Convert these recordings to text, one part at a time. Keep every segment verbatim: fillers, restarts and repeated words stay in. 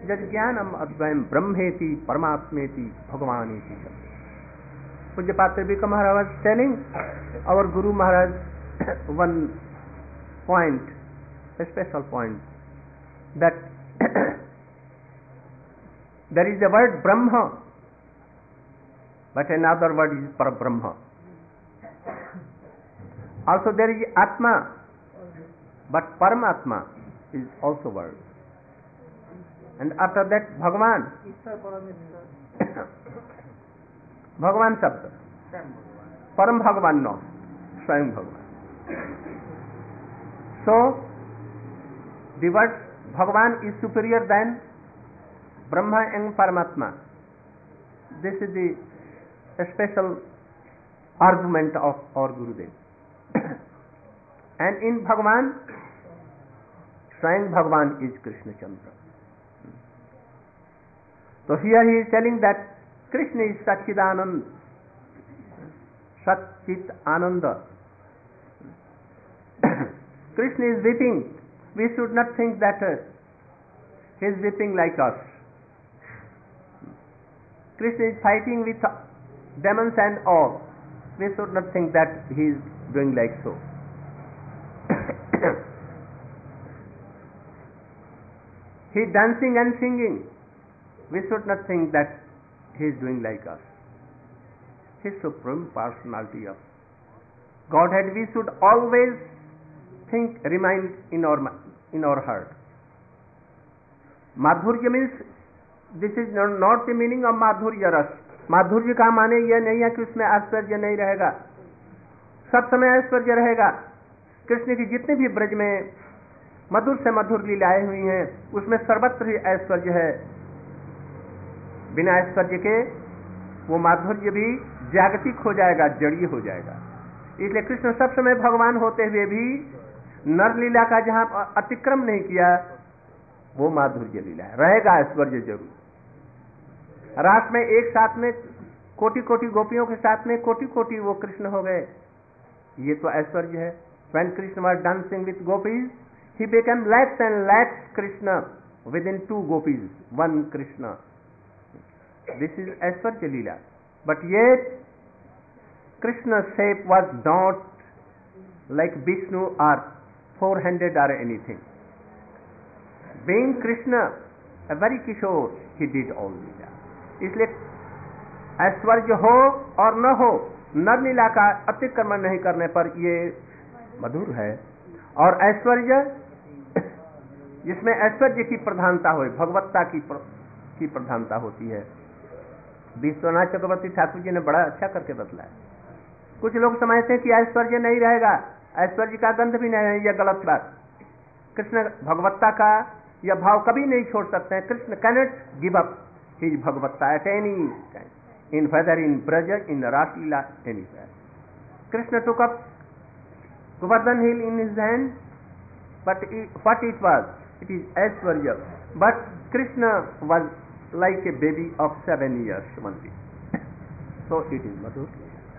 यज्ञानम अद्वयम ब्रह्मेति परमात्मेति भगवानेति शब्द. Pujyapat Tribhika Maharaj was telling our Guru Maharaj one point, a special point, that there is a word Brahma, but another word is Parabrahma. Also there is Atma, but Paramatma is also word. And after that Bhagavan, Bhagavan शब्द, परम भगवान no, स्वयं भगवान. So the word Bhagavan is superior than Brahma and Paramatma. This is the special argument of our Gurudev. And in Bhagavan, स्वयं भगवान is Krishna Chandra. So here he is telling that Krishna is Satchidanand, Satchit Ananda. Krishna is weeping. We should not think that uh, he is weeping like us. Krishna is fighting with demons and all. We should not think that he is doing like so. He is dancing and singing. We should not think that he is doing like us. His supreme personality of Godhead we should always think, remind in our in our heart. Madhurya means, this is not the meaning of Madhurya ras. माधुर्य का माने यह नहीं है कि उसमें ऐश्वर्य नहीं रहेगा. सब समय ऐश्वर्य रहेगा. कृष्ण की जितने भी ब्रज में मधुर से मधुर लीलाएं हुई हैं, उसमें सर्वत्र ही ऐश्वर्य है. बिना ऐश्वर्य के वो माधुर्य भी जागतिक हो जाएगा, जड़ीय हो जाएगा. इसलिए कृष्ण सब समय भगवान होते हुए भी नर लीला का जहां अतिक्रम नहीं किया, वो माधुर्य लीला है. रहेगा ऐश्वर्य जरूर. रात में एक साथ में कोटि कोटि गोपियों के साथ में कोटि कोटि वो कृष्ण हो गए, ये तो ऐश्वर्य है. When Krishna was dancing with gopis, he became lakhs and lakhs Krishna within two gopis, one Krishna. This is Aishwarya Leela. But yet Krishna's shape was not like Vishnu or four-handed or anything. Being Krishna, a very Kishore, he did all Leela. इसलिए ऐश्वर्य हो और न हो, नर लीला का अतिक्रमण नहीं करने पर ये मधुर है. और ऐश्वर्य जिसमें ऐश्वर्य की प्रधानता हो, भगवत्ता की प्र, की प्रधानता होती है. विश्वनाथ चक्रवर्ती ठाकुर जी ने बड़ा अच्छा करके बतलाया. कुछ लोग समझते हैं कि ऐश्वर्य नहीं रहेगा, ऐश्वर्य का गंध भी नहीं है. यह गलत बात. कृष्ण भगवत्ता का यह भाव कभी नहीं छोड़ सकते हैं. Krishna cannot give up his bhagavatta at any time, in whether in Braj, in raslila, anywhere. Krishna took up Govardhan hill in his hand, but it, what it was? It is Aishwarya. But Krishna was like a baby of seven years only. So it is Madhur.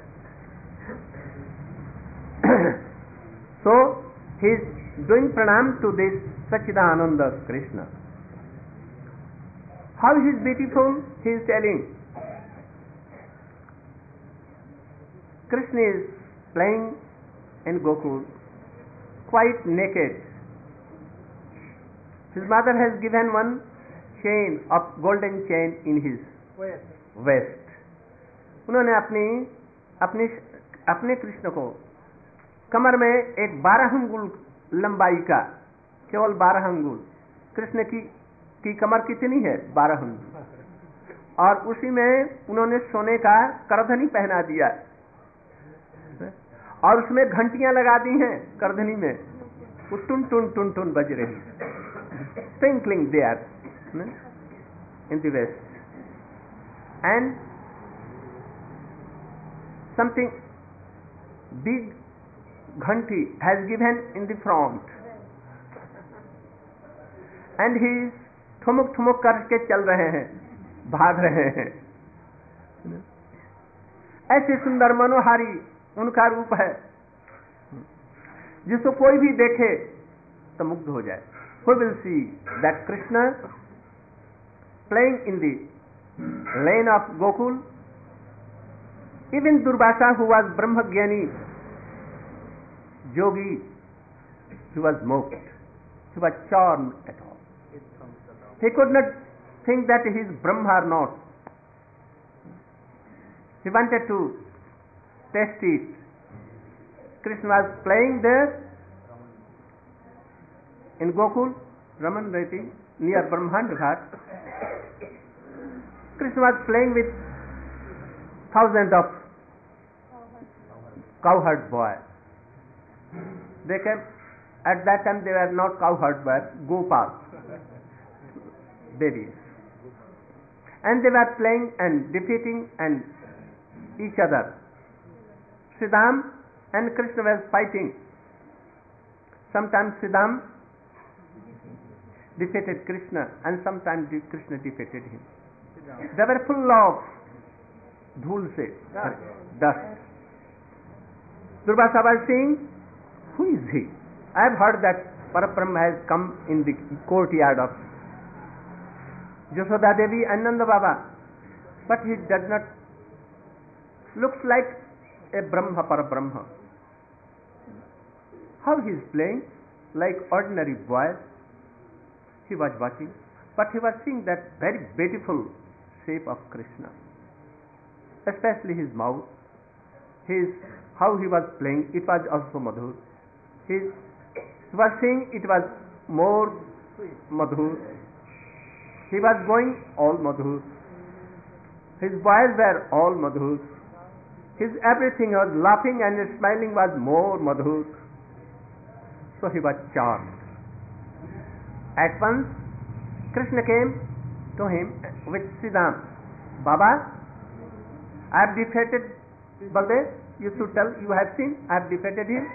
So he is doing pranam to this Satchidananda Krishna. How he is beautiful, he is telling. Krishna is playing in Gokul, quite naked. His mother has given one chain of golden chain in his waist. उन्होंने अपनी अपनी अपने कृष्ण को कमर में एक बारह अंगुल लंबाई का, केवल बारह अंगुल, कृष्ण की की कमर कितनी है? बारह अंगुल. और उसी में उन्होंने सोने का करधनी पहना दिया और उसमें घंटियां लगा दी हैं करधनी में. वो टुन टुन टुन टुन बज रही, twinkling there in the west, and something big ghanti has given in the front, and he is ठुमुक ठुमुक करके चल रहे हैं, भाग रहे हैं. ऐसे सुंदर मनोहारी उनका रूप है, जिसको कोई भी देखे तो मुग्ध हो जाए. Who will see that Krishna playing in the lane of Gokul. Even Durvasa, who was Brahmagyani, yogi, he was mocked. He was charmed at all. He could not think that he is Brahma or not. He wanted to test it. Krishna was playing there in Gokul, Raman Reti, near Brahmand Ghat. Krishna was playing with thousands of cowherd boys. They came, at that time they were not cowherd boys, Gopal, babies. And they were playing and defeating and each other. Siddham and Krishna were fighting. Sometimes Siddham defeated Krishna and sometimes Krishna defeated him. They were full of dhul se, dust. Durvasa was saying, who is he? I have heard that Parabrahma has come in the courtyard of Yashoda Devi and Nanda Baba, but he does not looks like a Brahma Parabrahma. How he is playing like ordinary boy. He was watching, but he was seeing that very beautiful shape of Krishna, especially his mouth, his how he was playing. It was also madhur. His he was seeing it was more madhur. He was going all madhur. His boys were all madhur. His everything was laughing and smiling was more madhur. So he was charmed. At once Krishna came to him with Siddham. Baba, I have defeated Baldev. You should tell, you have seen, I have defeated him.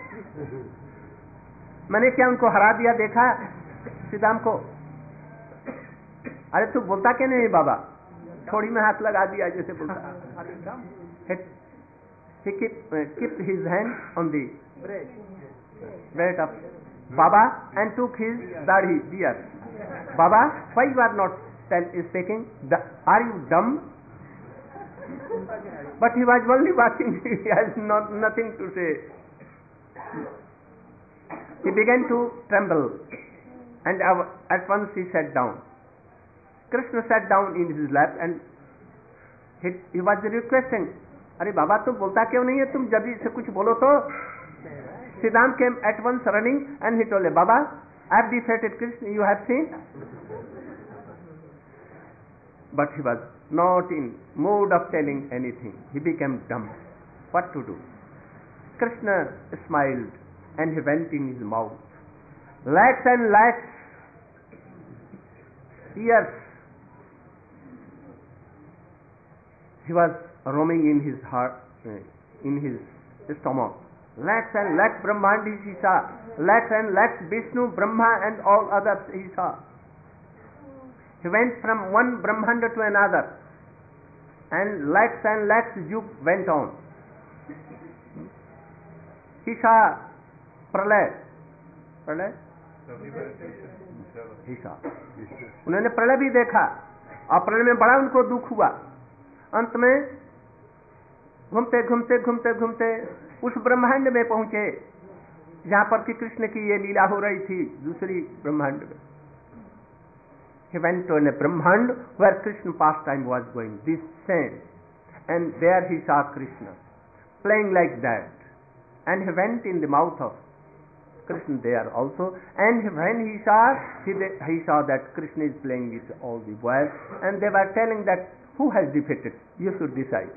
मैंने क्या उनको हरा दिया देखा सिद्धाम को? अरे तू बोलता क्यों नहीं बाबा? थोड़ी में हाथ लगा दिया जैसे बोलता. He kept, uh, kept his hand on the breast of Baba and took his dadhi, beard. Baba, why you are not tell, speaking? Are you dumb? But he was only watching. He has not nothing to say. He began to tremble, and at once he sat down. Krishna sat down in his lap, and he, he was requesting, अरे बाबा तुम बोलता क्यों नहीं है? तुम जब से कुछ बोलो तो. Siddham came at once running, and he told him, Baba, I have defeated Krishna, you have seen? But he was not in mood of telling anything. He became dumb. What to do? Krishna smiled and he went in his mouth. Lakhs and lakhs years he was roaming in his heart, in his stomach. Lakhs and lakhs Brahmandis he saw. Lakhs and lakhs Vishnu, Brahma and all others he saw. He went from one Brahmanda to another, and lakhs and lakhs yug went on. He saw Pralay. Pralay? He saw. उन्होंने प्रलय भी देखा और प्रलय में बड़ा उनको दुख हुआ. अंत में घूमते घूमते घूमते घूमते उस ब्रह्मांड में पहुंचे जहां पर कि कृष्ण की ये लीला हो रही थी दूसरी ब्रह्मांड में. He went to a Brahmand where Krishna pastime was going, this same, and there he saw Krishna playing like that, and he went in the mouth of Krishna there also, and when he saw, he, he saw that Krishna is playing with all the boys, and they were telling that who has defeated, you should decide.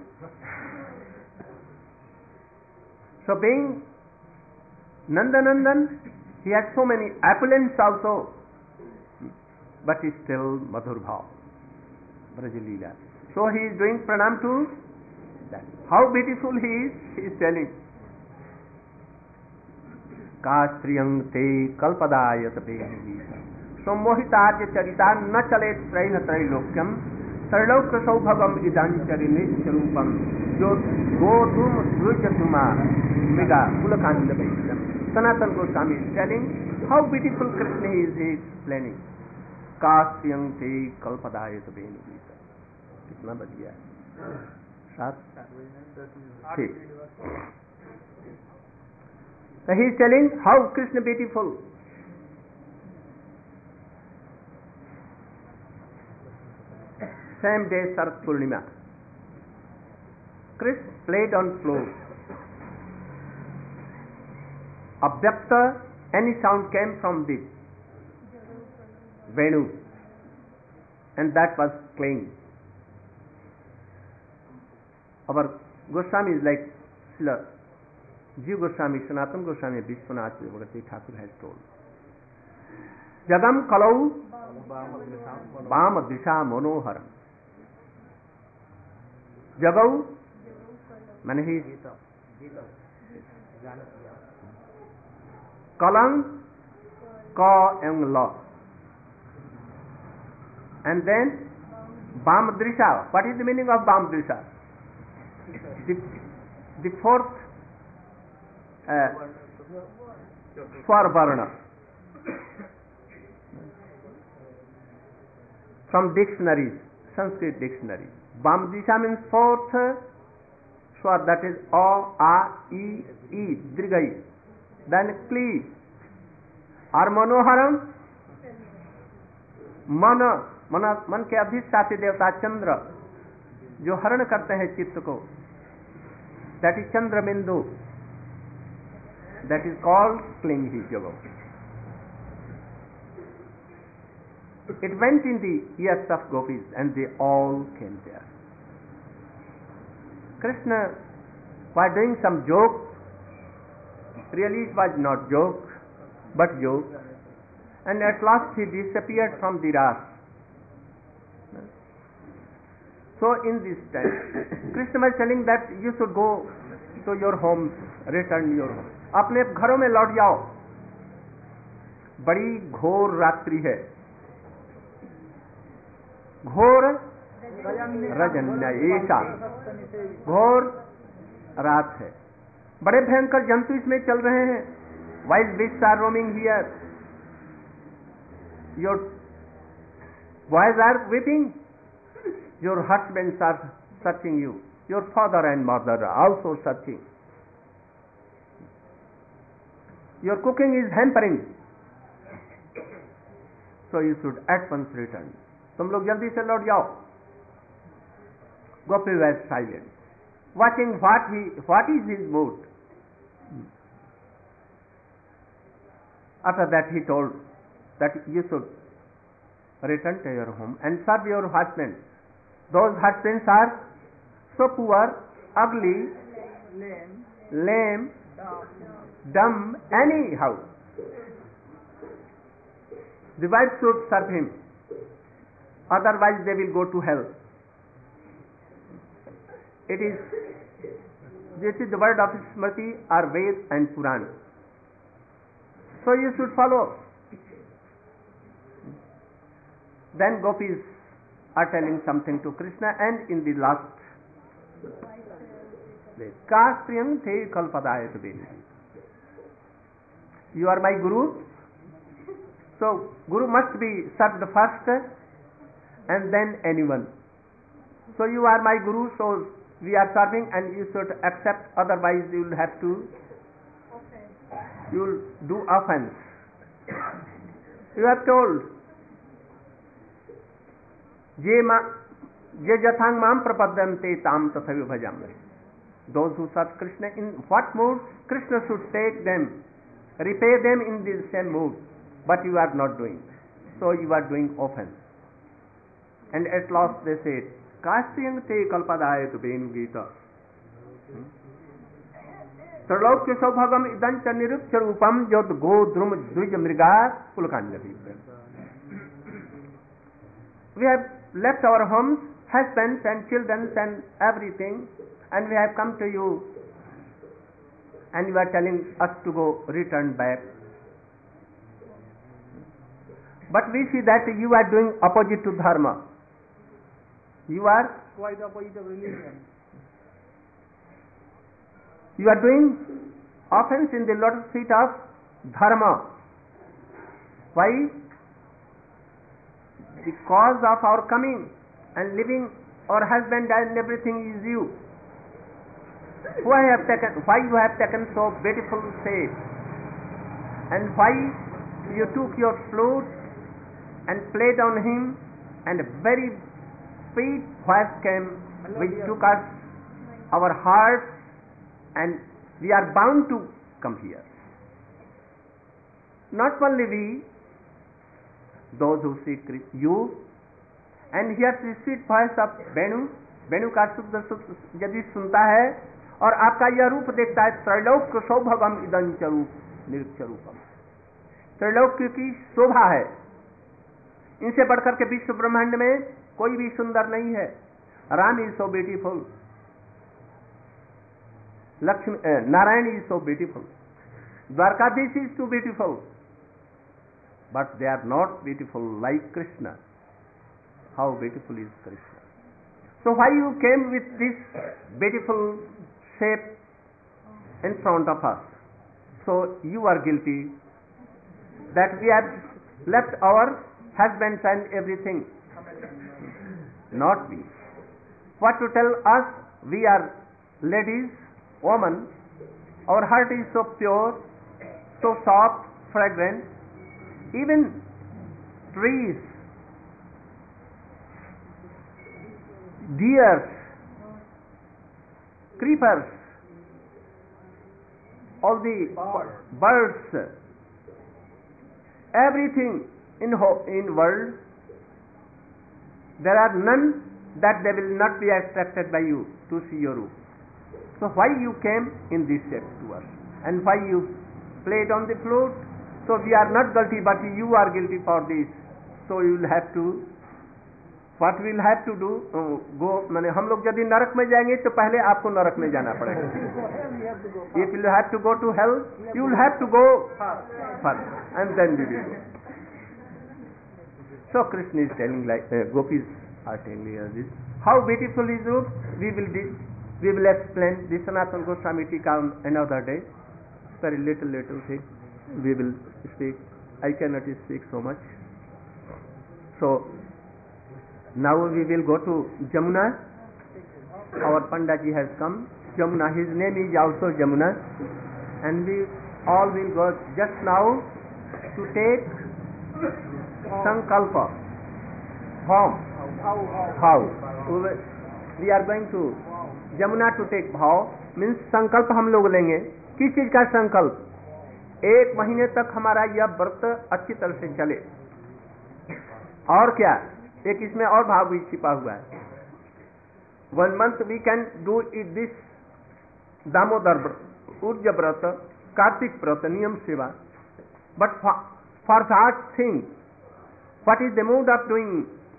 So being Nandanandan, he had so many opulence also, but is still Madhur Bhav, Brajalila. So he is doing pranam to that. How beautiful he is, he is telling. Kastriyang te kalpadayat behi sammohitarya charita na chale traina trailokyam sarlaukra saubhagam idanchari nisharupam jo godum dvijatuma mega kulakanda bhaisham. Sanatan Goswami is telling how beautiful Krishna is, he is explaining. कास्यं ते कल्पदाय तो Ben Gita. कितना बढ़िया है। सात ठीक। So he is telling how Krishna beautiful. Same day Sarat Purnima, Krishna played on flute. Abhyakta, any sound came from the Venu, and that was playing. Our Goswami is like Srila Jiva Goswami, Sanatana Goswami, Vishwanath Chakravarti Thakur has told. Jagam kalau Bama Disha Monoharam. Jagau, man he Kalang Ka and La. And then Bam Drisha. What is the meaning of Bam Drisha? The, the fourth uh, Swar Varna. From dictionaries, Sanskrit dictionaries. Bam Drisha means fourth Swar, that is A, A, E, E, Drigai. Then Kli. Or Manoharam, Mana. मन मन के अधिष्ठात्री देवता चंद्र जो हरण करते हैं चित्त को, that is chandra bindu, that is called क्लिंगी योगो. It went in the ears of gopis and they all came there. Krishna was doing some joke, really it was not joke but joke, and at last he disappeared from the ras. So in this time, Krishna was telling that you should go to your homes, return your home. अपने घरों में लौट जाओ. बड़ी घोर रात्रि है, घोर रजन्येषा, घोर रात है. बड़े भयंकर जंतु इसमें चल रहे हैं. Wild beasts are roaming here. Your boys are weeping. Your husbands are searching you. Your father and mother are also searching. Your cooking is hampering. So you should at once return. तुम लोग जल्दी से लौट जाओ. Gopi was silent, watching what he, what is his mood. After that he told that you should return to your home and serve your husbands. Those husbands are so poor, ugly, lame, lame dumb, anyhow. The wife should serve him, otherwise they will go to hell. It is, this is the word of Smriti or Ved and Puran. So you should follow. Then gopis are telling something to Krishna, and in the last Kastriyam te kalpadaya to be. You are my guru, so guru must be served first and then anyone. So you are my guru, so we are serving and you should accept, otherwise you will have to, you will do offense. You have told ये मा ये जथांग माम प्रपद्यन्ते ताम तथैव भजामि. Those who serve Krishna, in what mood Krishna should take them, repay them in the same mood, but you are not doing. So you are doing offense. And at last they said, Kastriyam te kalpadaya tu benu gita. Tralokya saubhagam idancha nirupcha rupam jod go drum dvij mriga pulkanjavi. We have left our homes, husbands and children and everything, and we have come to you, and you are telling us to go return back. But we see that you are doing opposite to dharma. You are quite opposite of religion. You are doing offense in the lotus feet of dharma. Why? the cause of our coming and living, our husband and everything is you. Why have taken, why you have taken so beautiful shape, and why you took your flute and played on him, and a very sweet voice came which took us, our hearts, and we are bound to come here. Not only we, those who see you, and hear the sweet voice of Venu, वेणु का शुद्ध यदि सुनता है और आपका यह रूप देखता है, त्रैलोक्य सौभगम इदं च रूप निरीक्ष रूपम, त्रैलोक्य की शोभा है, इनसे बढ़कर के विश्व ब्रह्मांड में कोई भी सुंदर नहीं है. Ram is so beautiful, Lakshmi Narayan is so beautiful, Dwarkadhish is too beautiful, but they are not beautiful like Krishna. How beautiful is Krishna. So why you came with this beautiful shape in front of us? So you are guilty that we have left our husbands and everything. Not we. What to tell us? We are ladies, women. Our heart is so pure, so soft, fragrant. Even trees, deers, creepers, all the birds, everything in ho- in world, there are none that they will not be attracted by you to see your roof. So why you came in this shape to us, and why you played on the flute? So we are not guilty, but you are guilty for this. So you will have to, what we will have to do, uh, go, माने हम लोग यदि नरक में जाएंगे तो पहले आपको नरक में जाना पड़ेगा. If you have to go to hell, you will have to go first, and then we will go. So Krishna is telling, like uh, gopis are telling us this. How beautiful is Rup? We will this, we will explain this Sanatana Goswami Tika on another day. Very little little thing we will speak. I cannot speak so much. So now we will go to Jamuna. Our Pandaji has come. Jamuna, his name is also Jamuna, and we all will go just now to take Sankalpa. Bhav. Bhav. We are going to Jamuna to take Bhav. Means संकल्प हम लोग लेंगे. किस चीज का संकल्प? एक महीने तक हमारा यह व्रत अच्छी तरह से चले. और क्या, एक इसमें और भाव भी छिपा हुआ है. One month we can do it this Damodar vrat, Urja vrat, Kartik vrat, niyam seva. But for that thing what is the mode of doing?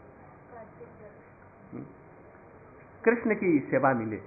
Krishna की सेवा मिले.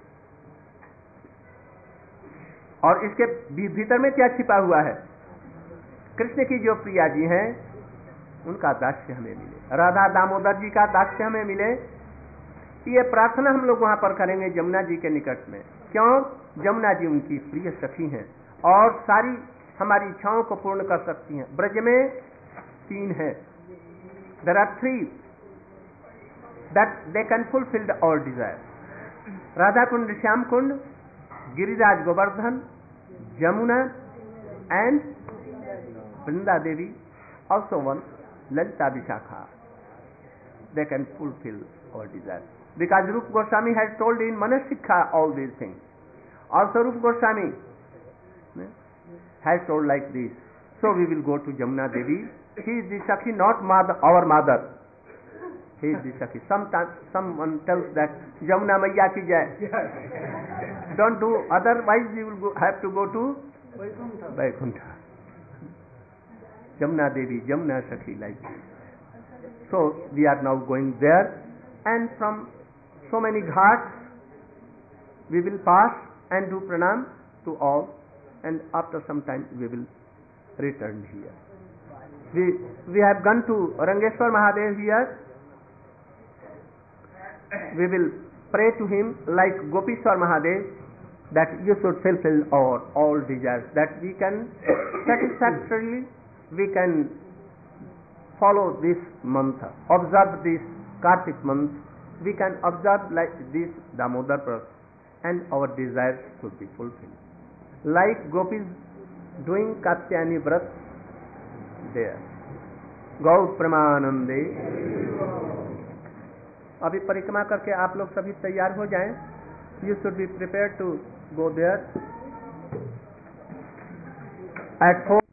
और इसके भीतर में क्या छिपा हुआ है? कृष्ण की जो प्रिया जी हैं उनका दास्य हमें मिले, राधा दामोदर जी का दास्य हमें मिले. ये प्रार्थना हम लोग वहां पर करेंगे जमुना जी के निकट में. क्यों? जमुना जी उनकी प्रिय सखी हैं और सारी हमारी इच्छाओं को पूर्ण कर सकती हैं. ब्रज में तीन है, there are three that they can fulfil our desire. Radha Kund, Shyam Kund, Giriraj Govardhan, Jamuna, and Vrinda Devi, also one Lalita Vishakha. They can fulfill our desire. Because Rupa Goswami has told in Manasikha all these things. Also Rupa Goswami has told like this. So we will go to Jamuna Devi. She is the Sakhi, not mother, our mother. He is the Sakhi. Sometimes someone tells that Jamuna Maiya ki jai. Don't do, otherwise you will go, have to go to Vaikuntha. Jamuna Devi, Jamuna Sakhi, like this. So we are now going there, and from so many ghats we will pass and do pranam to all, and after some time we will return here. We we have gone to Rangeshwar Mahadev here. We will pray to him like Gopishwar Mahadev, that you should fulfill our all desires, that we can satisfactorily we can follow this month, observe this Kartik month, we can observe like this Damodar Prat, and our desires should be fulfilled. Like gopis doing Katyayani Vrat there. गौ प्रमानंदे। अभी परिक्रमा करके आप लोग सभी तैयार हो जाएं। You should be prepared to go there at four.